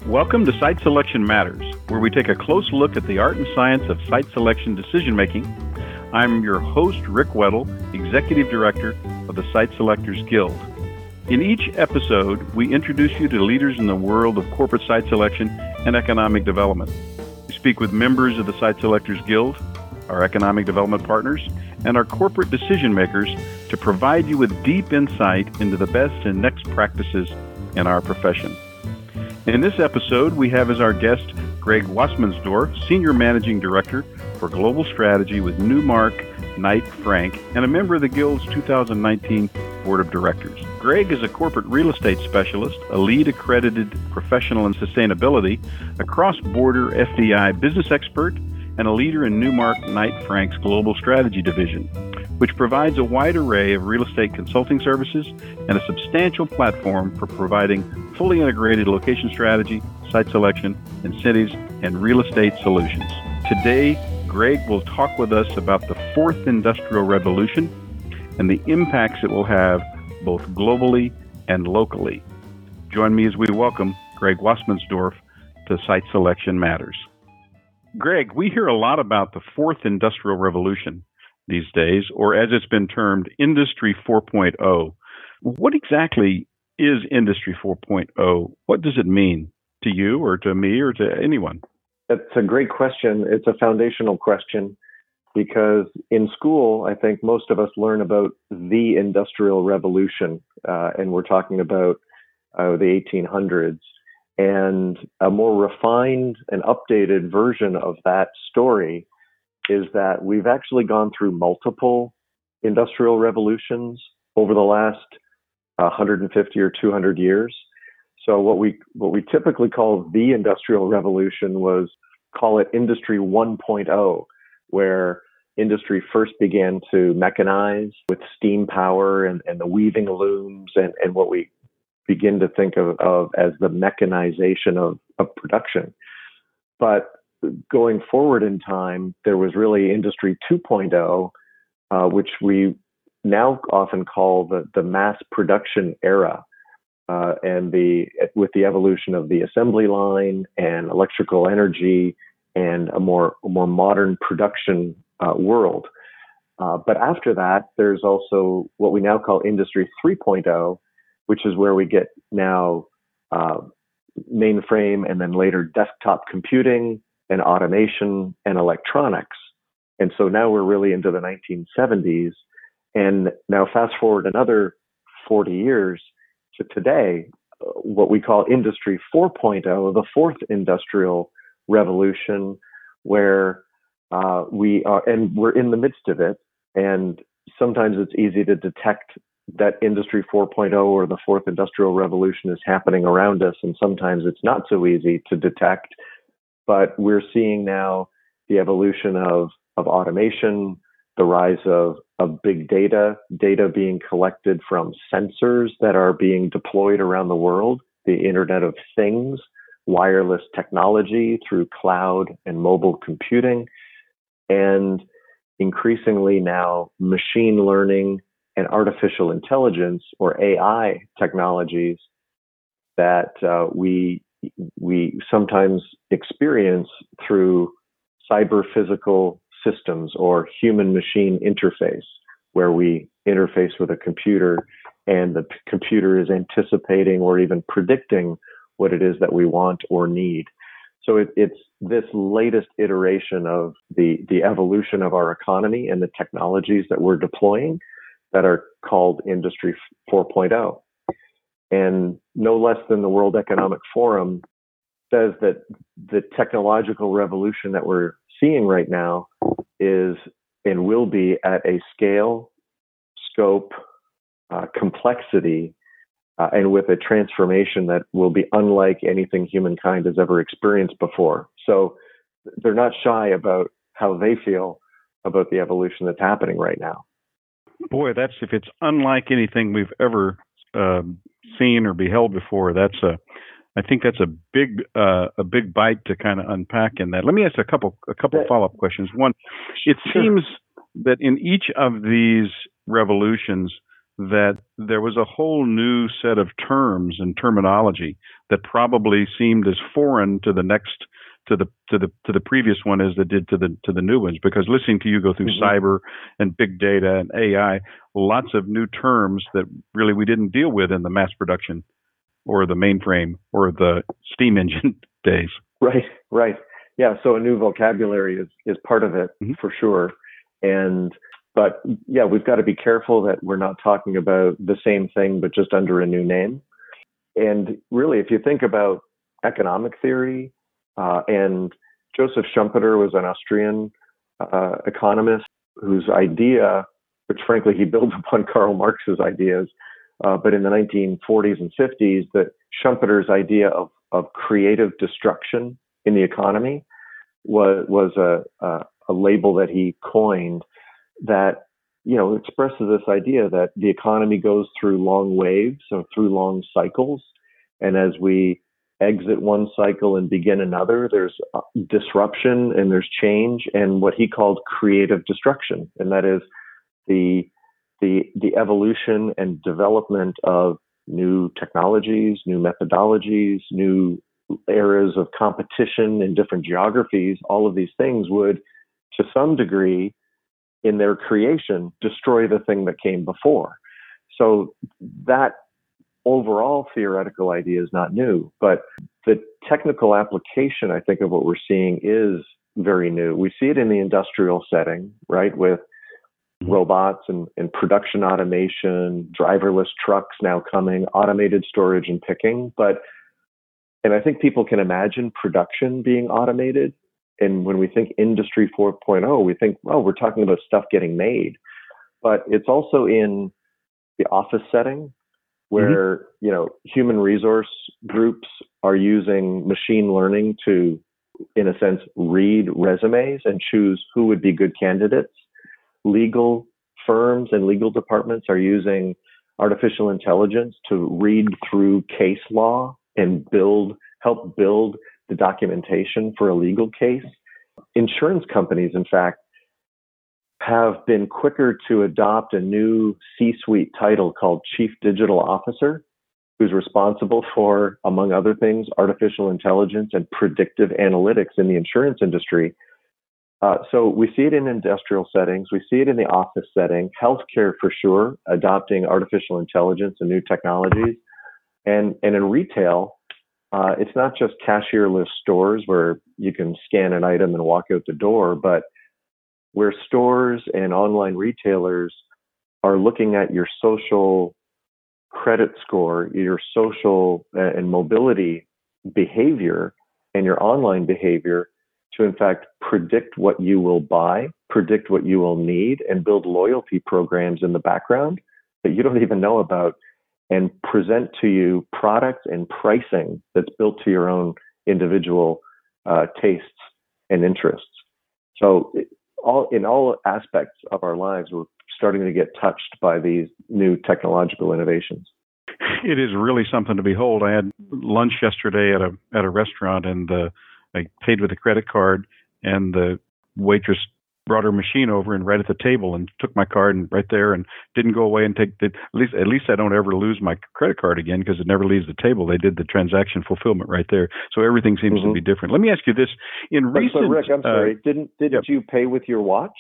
Welcome to Site Selection Matters, where we take a close look at the art and science of site selection decision making. I'm your host, Rick Weddle, Executive Director of the Site Selectors Guild. In each episode, we introduce you to leaders in the world of corporate site selection and economic development. We speak with members of the Site Selectors Guild, our economic development partners, and our corporate decision makers to provide you with deep insight into the best and next practices in our profession. In this episode, we have as our guest Greg Wassmannsdorf, Senior Managing Director for Global Strategy with Newmark Knight Frank, and a member of the Guild's 2019 Board of Directors. Greg is a corporate real estate specialist, a lead accredited professional in sustainability, a cross-border FDI business expert, and a leader in Newmark Knight Frank's Global Strategy Division, which provides a wide array of real estate consulting services and a substantial platform for providing fully integrated location strategy, site selection, incentives, and real estate solutions. Today, Greg will talk with us about the fourth industrial revolution and the impacts it will have both globally and locally. Join me as we welcome Greg Wassmannsdorf to Site Selection Matters. Greg, we hear a lot about the fourth industrial revolution these days, or as it's been termed, Industry 4.0. What exactly is Industry 4.0? What does it mean to you or to me or to anyone? That's a great question. It's a foundational question because in school, I think most of us learn about the Industrial Revolution, and we're talking about the 1800s. And a more refined and updated version of that story is that we've actually gone through multiple industrial revolutions over the last 150 or 200 years. So what we typically call the Industrial Revolution call it Industry 1.0, where industry first began to mechanize with steam power and the weaving looms and what we begin to think of as the mechanization of production. But going forward in time, there was really Industry 2.0, which we now often call the mass production era, and with the evolution of the assembly line and electrical energy and a more modern production world. But after that, there's also what we now call Industry 3.0, which is where we get now mainframe and then later desktop computing and automation and electronics. And so now we're really into the 1970s. And now fast forward another 40 years to today, what we call Industry 4.0, the fourth industrial revolution, where we're in the midst of it. And sometimes it's easy to detect that Industry 4.0 or the fourth industrial revolution is happening around us. And sometimes it's not so easy to detect. But we're seeing now the evolution of automation, the rise of big data being collected from sensors that are being deployed around the world, the Internet of Things, wireless technology through cloud and mobile computing, and increasingly now machine learning and artificial intelligence or AI technologies that we sometimes experience through cyber-physical systems or human-machine interface, where we interface with a computer and the computer is anticipating or even predicting what it is that we want or need. So it's this latest iteration of the evolution of our economy and the technologies that we're deploying that are called Industry 4.0. And no less than the World Economic Forum says that the technological revolution that we're seeing right now is and will be at a scale, scope, complexity, and with a transformation that will be unlike anything humankind has ever experienced before. So they're not shy about how they feel about the evolution that's happening right now. Boy, if it's unlike anything we've ever seen or beheld before, I think that's a big bite to kind of unpack in that. Let me ask a couple follow-up questions. One, it seems that in each of these revolutions, that there was a whole new set of terms and terminology that probably seemed as foreign to the next to the previous one as it did to the new ones. Because listening to you go through cyber and big data and AI, lots of new terms that really we didn't deal with in the mass production or the mainframe or the steam engine days. Right. Yeah. So a new vocabulary is part of it for sure. But yeah, we've got to be careful that we're not talking about the same thing, but just under a new name. And really, if you think about economic theory, and Joseph Schumpeter was an Austrian economist whose idea, which frankly he built upon Karl Marx's ideas, but in the 1940s and 50s, that Schumpeter's idea of creative destruction in the economy was a label that he coined that, expresses this idea that the economy goes through long waves or through long cycles. And as we exit one cycle and begin another, there's disruption and there's change and what he called creative destruction. And that is the evolution and development of new technologies, new methodologies, new areas of competition in different geographies. All of these things would, to some degree, in their creation, destroy the thing that came before. So that overall theoretical idea is not new, but the technical application, I think, of what we're seeing is very new. We see it in the industrial setting, right, with robots and production automation, driverless trucks now coming, automated storage and picking. And I think people can imagine production being automated. And when we think Industry 4.0, we think, we're talking about stuff getting made. But it's also in the office setting where, human resource groups are using machine learning to, in a sense, read resumes and choose who would be good candidates. Legal firms and legal departments are using artificial intelligence to read through case law and help build the documentation for a legal case. Insurance companies, in fact, have been quicker to adopt a new C-suite title called Chief Digital Officer, who's responsible for, among other things, artificial intelligence and predictive analytics in the insurance industry. So we see it in industrial settings. We see it in the office setting, healthcare for sure, adopting artificial intelligence and new technologies. And in retail, it's not just cashierless stores where you can scan an item and walk out the door, but where stores and online retailers are looking at your social credit score, your social and mobility behavior, and your online behavior to, in fact, predict what you will buy, predict what you will need, and build loyalty programs in the background that you don't even know about, and present to you products and pricing that's built to your own individual tastes and interests. So in all aspects of our lives, we're starting to get touched by these new technological innovations. It is really something to behold. I had lunch yesterday at a restaurant, and I paid with a credit card, and the waitress brought her machine over and right at the table and took my card and right there and didn't go away and take the, at least I don't ever lose my credit card again because it never leaves the table. They did the transaction fulfillment right there. So everything seems to be different. Let me ask you this. So Rick, I'm sorry. Didn't you pay with your watch?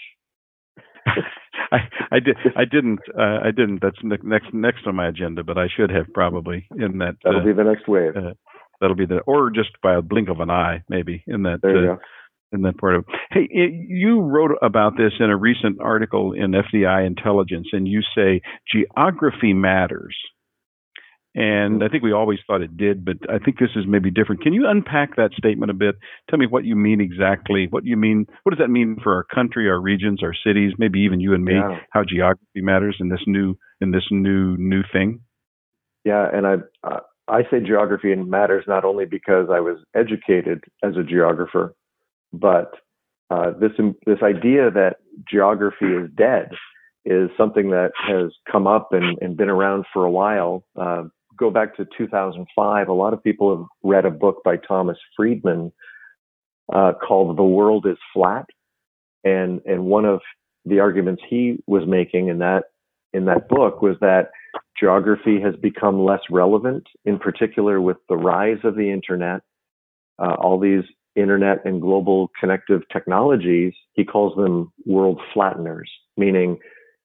I didn't. That's next on my agenda, but I should have probably in that. That'll be the next wave. That'll be or just by a blink of an eye, maybe in that. There you go. In that part of it. Hey, you wrote about this in a recent article in FDI Intelligence, and you say geography matters. And I think we always thought it did, but I think this is maybe different. Can you unpack that statement a bit? Tell me what you mean exactly. What does that mean for our country, our regions, our cities, maybe even you and me? Yeah. How geography matters in this new thing? Yeah, and I say geography matters not only because I was educated as a geographer, but this idea that geography is dead is something that has come up and been around for a while. Go back to 2005. A lot of people have read a book by Thomas Friedman called "The World is Flat," and one of the arguments he was making in that in that book was that geography has become less relevant, in particular with the rise of the internet, all these internet and global connective technologies. He calls them world flatteners, meaning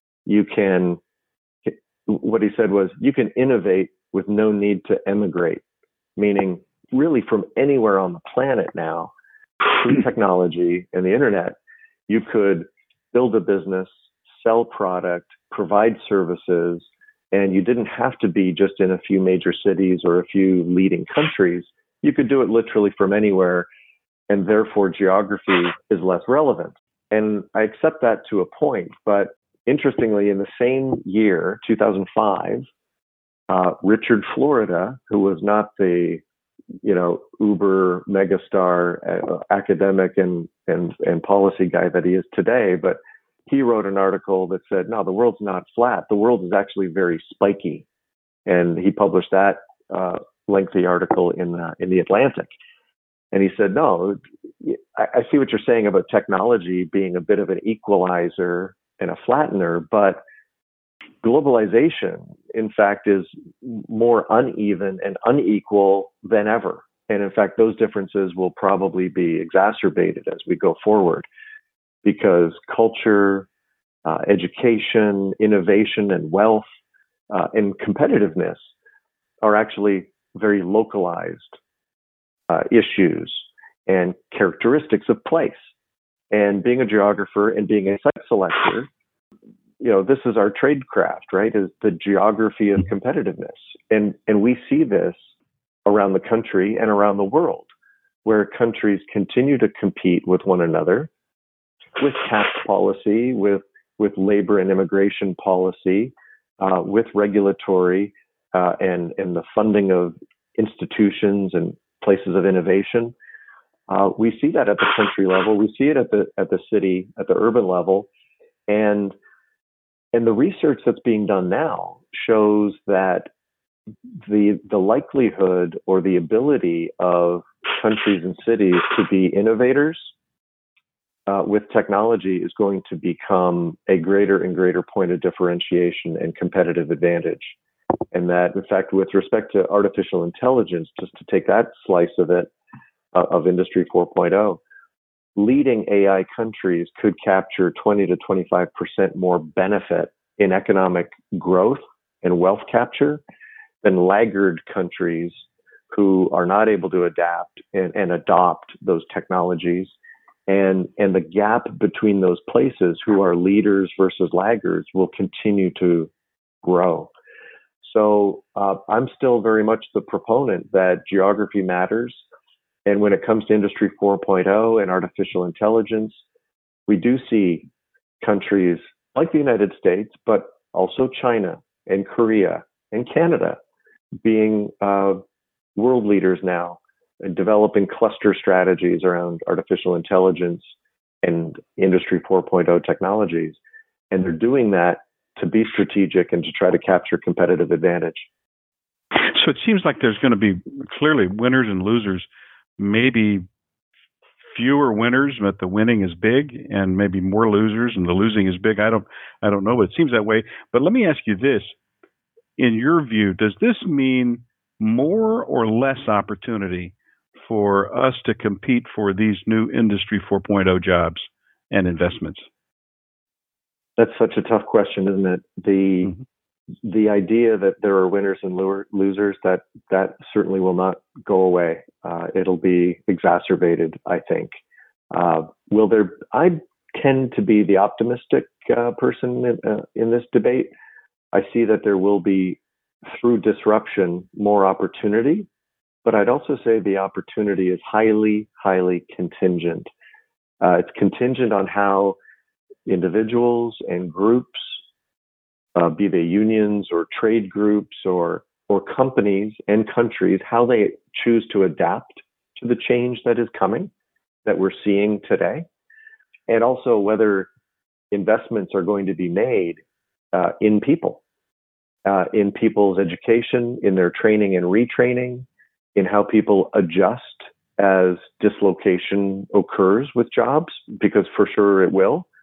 what he said was, you can innovate with no need to emigrate, meaning really from anywhere on the planet now, through technology and the internet, you could build a business, sell product, provide services, and you didn't have to be just in a few major cities or a few leading countries. You could do it literally from anywhere, and therefore geography is less relevant. And I accept that to a point, but interestingly, in the same year, 2005, Richard Florida, who was not the uber megastar academic and policy guy that he is today, but he wrote an article that said, no, the world's not flat. The world is actually very spiky. And he published that lengthy article in the Atlantic. And he said, no, I see what you're saying about technology being a bit of an equalizer and a flattener, but globalization, in fact, is more uneven and unequal than ever. And in fact, those differences will probably be exacerbated as we go forward, because culture, education, innovation, and wealth and competitiveness are actually very localized issues and characteristics of place. And being a geographer and being a site selector, this is our trade craft, right? Is the geography of competitiveness. And we see this around the country and around the world, where countries continue to compete with one another, with tax policy, with labor and immigration policy, with regulatory and the funding of institutions and places of innovation. We see that at the country level. We see it at the city, at the urban level, and the research that's being done now shows that the likelihood or the ability of countries and cities to be innovators with technology is going to become a greater and greater point of differentiation and competitive advantage. And that, in fact, with respect to artificial intelligence, just to take that slice of it, of Industry 4.0, leading AI countries could capture 20 to 25% more benefit in economic growth and wealth capture than laggard countries who are not able to adapt and adopt those technologies. And the gap between those places, who are leaders versus laggards, will continue to grow. So I'm still very much the proponent that geography matters. And when it comes to Industry 4.0 and artificial intelligence, we do see countries like the United States, but also China and Korea and Canada being world leaders now and developing cluster strategies around artificial intelligence and Industry 4.0 technologies. And they're doing that to be strategic and to try to capture competitive advantage. So it seems like there's going to be clearly winners and losers, maybe fewer winners, but the winning is big, and maybe more losers and the losing is big. I don't know, but it seems that way. But let me ask you this. In your view, does this mean more or less opportunity for us to compete for these new Industry 4.0 jobs and investments? That's such a tough question, isn't it? The idea that there are winners and losers, that certainly will not go away. It'll be exacerbated, I think. I tend to be the optimistic person in this debate. I see that there will be, through disruption, more opportunity, but I'd also say the opportunity is highly, highly contingent. It's contingent on how individuals and groups, be they unions or trade groups or companies and countries, how they choose to adapt to the change that is coming, that we're seeing today, and also whether investments are going to be made in people, in people's education, in their training and retraining, in how people adjust as dislocation occurs with jobs, because for sure it will.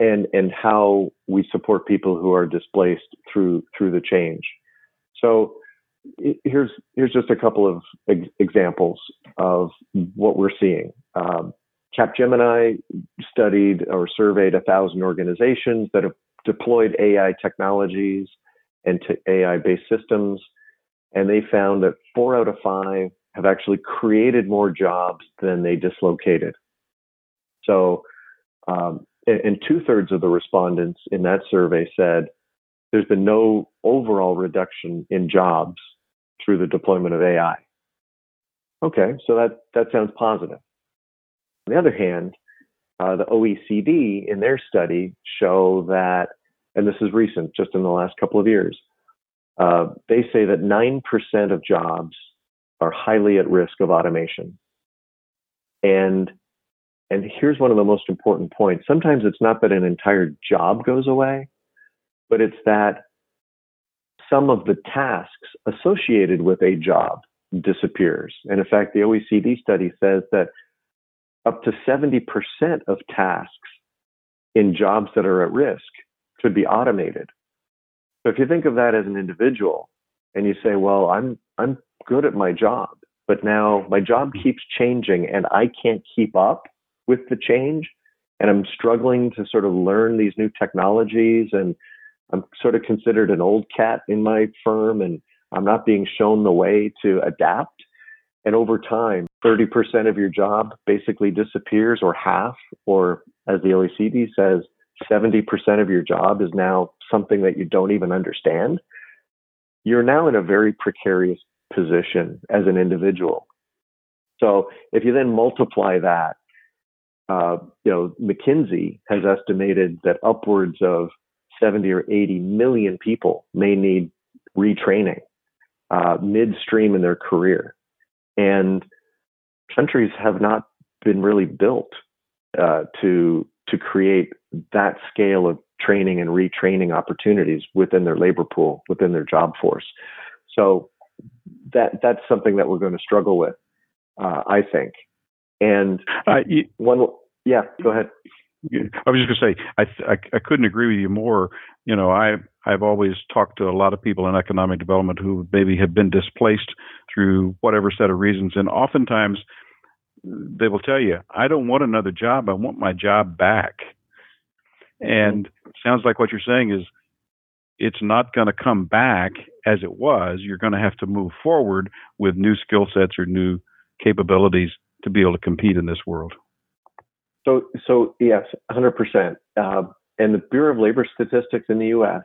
and how we support people who are displaced through the change. So here's just a couple of examples of what we're seeing. Capgemini studied or surveyed 1,000 organizations that have deployed AI technologies and AI-based systems, and they found that 4 out of 5 have actually created more jobs than they dislocated. So, and 2/3 of the respondents in that survey said there's been no overall reduction in jobs through the deployment of AI. Okay, so that sounds positive. On the other hand, the OECD in their study show that, and this is recent, just in the last couple of years, they say that 9% of jobs are highly at risk of automation. And here's one of the most important points. Sometimes it's not that an entire job goes away, but it's that some of the tasks associated with a job disappears. And in fact, the OECD study says that up to 70% of tasks in jobs that are at risk could be automated. So if you think of that as an individual and you say, well, I'm good at my job, but now my job keeps changing and I can't keep up with the change, and I'm struggling to sort of learn these new technologies, and I'm sort of considered an old cat in my firm, and I'm not being shown the way to adapt. And over time, 30% of your job basically disappears, or half, or as the OECD says, 70% of your job is now something that you don't even understand. You're now in a very precarious position as an individual. So if you then multiply that, McKinsey has estimated that upwards of 70 or 80 million people may need retraining midstream in their career. And countries have not been really built to create that scale of training and retraining opportunities within their labor pool, within their job force. So that's something that we're going to struggle with, I think. And go ahead. I was just going to say, I couldn't agree with you more. You know, I've always talked to a lot of people in economic development who maybe have been displaced through whatever set of reasons, and oftentimes they will tell you, I don't want another job, I want my job back. And it sounds like what you're saying is it's not going to come back as it was. You're going to have to move forward with new skill sets or new capabilities to be able to compete in this world. So yes, 100%. And the Bureau of Labor Statistics in the U.S.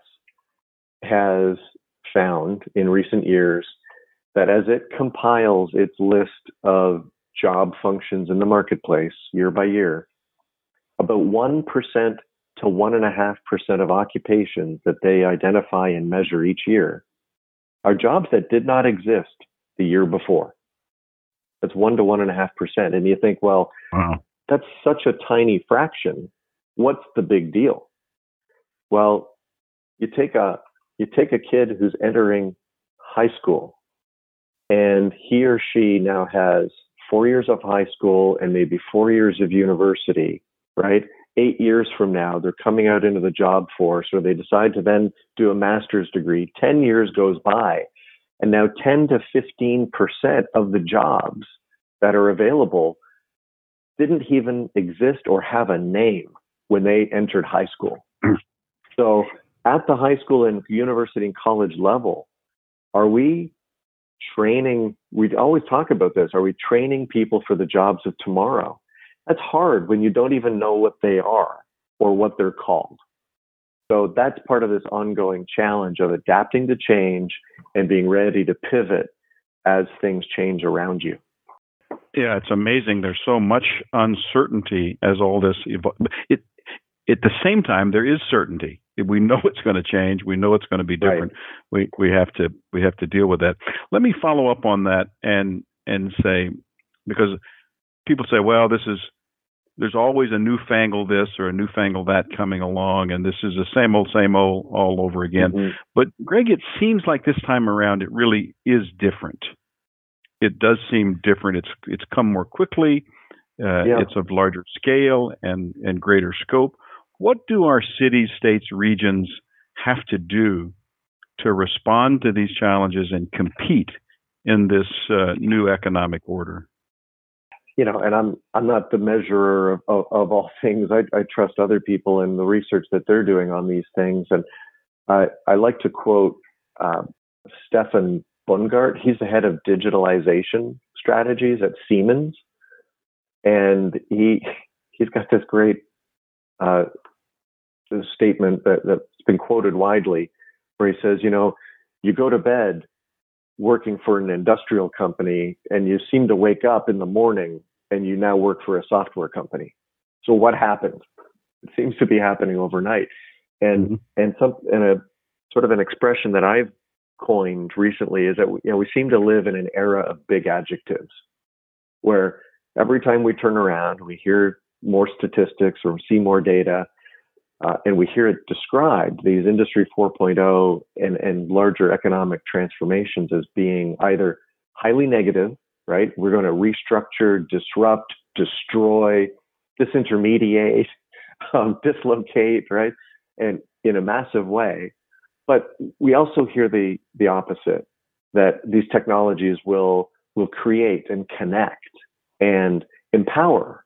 has found in recent years that as it compiles its list of job functions in the marketplace year by year, about 1% to 1.5% of occupations that they identify and measure each year are jobs that did not exist the year before. That's 1 to 1.5%. And you think, well, wow, that's such a tiny fraction. What's the big deal? Well, you take a kid who's entering high school, and he or she now has 4 years of high school and maybe 4 years of university, right? 8 years from now, they're coming out into the job force, or they decide to then do a master's degree. 10 years goes by, and now 10 to 15% of the jobs that are available didn't even exist or have a name when they entered high school. So at the high school and university and college level, are we training? We always talk about this. Are we training people for the jobs of tomorrow? That's hard when you don't even know what they are or what they're called. So that's part of this ongoing challenge of adapting to change and being ready to pivot as things change around you. Yeah, it's amazing. There's so much uncertainty as all this evolves. At the same time, there is certainty. We know it's going to change. We know it's going to be different. Right. We have to deal with that. Let me follow up on that and say, because people say, well, there's always a newfangled this or a newfangled that coming along, and this is the same old all over again. Mm-hmm. But Greg, it seems like this time around it really is different. It does seem different. It's come more quickly. It's of larger scale and greater scope. What do our cities, states, regions have to do to respond to these challenges and compete in this new economic order? And I'm not the measurer of all things. I trust other people in the research that they're doing on these things. And I like to quote Stefan Bungart. He's the head of digitalization strategies at Siemens. And he's got this great statement that's been quoted widely, where he says, you go to bed working for an industrial company and you seem to wake up in the morning and you now work for a software company. So what happened? It seems to be happening overnight. And a sort of an expression that I've coined recently is that we seem to live in an era of big adjectives, where every time we turn around, we hear more statistics or see more data, and we hear it described, these Industry 4.0 and larger economic transformations, as being either highly negative, right? We're going to restructure, disrupt, destroy, disintermediate, dislocate, right? And in a massive way. But we also hear the opposite, that these technologies will create and connect and empower,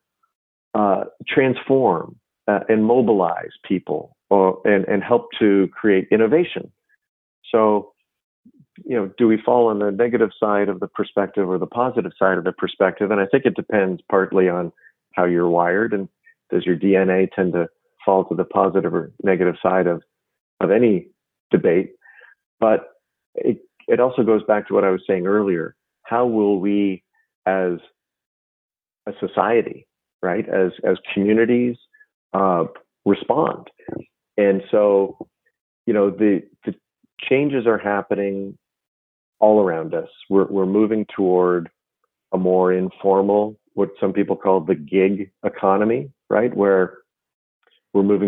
transform, and mobilize people, and help to create innovation. So, do we fall on the negative side of the perspective or the positive side of the perspective? And I think it depends partly on how you're wired, and does your DNA tend to fall to the positive or negative side of any debate. But it also goes back to what I was saying earlier. How will we, as a society, right, as communities, respond? And so, the changes are happening all around us. We're moving toward a more informal, what some people call the gig economy, right, where we're moving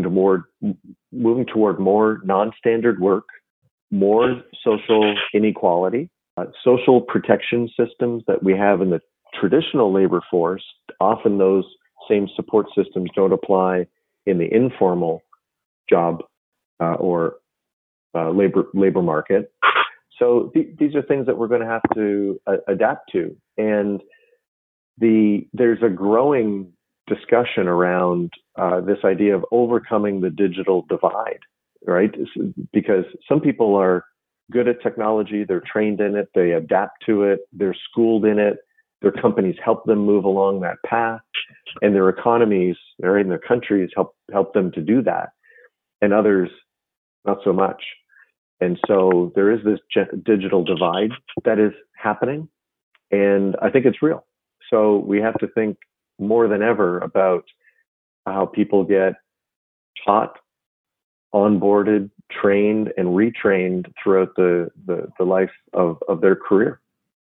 toward more non-standard work, more social inequality, social protection systems that we have in the traditional labor force. Often those same support systems don't apply in the informal job or labor market. So these are things that we're going to have to adapt to. And there's a growing discussion around this idea of overcoming the digital divide, right? Because some people are good at technology, they're trained in it, they adapt to it, they're schooled in it, their companies help them move along that path, and their economies, right, and their countries help them to do that. And others, not so much. And so there is this digital divide that is happening, and I think it's real. So we have to think more than ever about how people get taught, onboarded, trained, and retrained throughout the life of their career.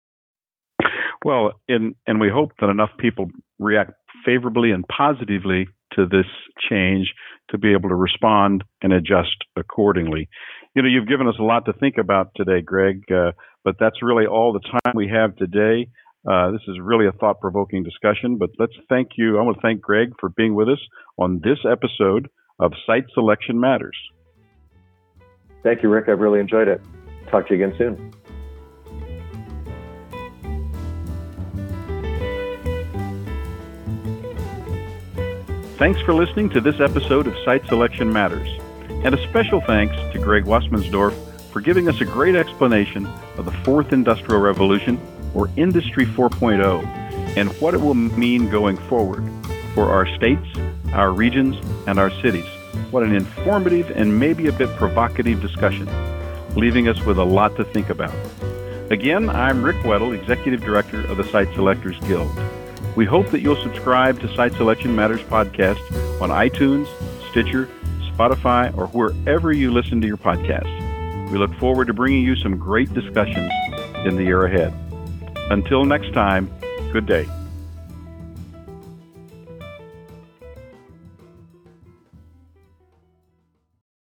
Well, and we hope that enough people react favorably and positively to this change to be able to respond and adjust accordingly. You've given us a lot to think about today, Greg, but that's really all the time we have today. This is really a thought-provoking discussion, but let's thank you. I want to thank Greg for being with us on this episode of Site Selection Matters. Thank you, Rick. I've really enjoyed it. Talk to you again soon. Thanks for listening to this episode of Site Selection Matters. And a special thanks to Greg Wassmansdorf for giving us a great explanation of the Fourth Industrial Revolution, or Industry 4.0, and what it will mean going forward for our states, our regions, and our cities. What an informative and maybe a bit provocative discussion, leaving us with a lot to think about. Again, I'm Rick Weddle, Executive Director of the Site Selectors Guild. We hope that you'll subscribe to Site Selection Matters podcast on iTunes, Stitcher, Spotify, or wherever you listen to your podcasts. We look forward to bringing you some great discussions in the year ahead. Until next time, good day.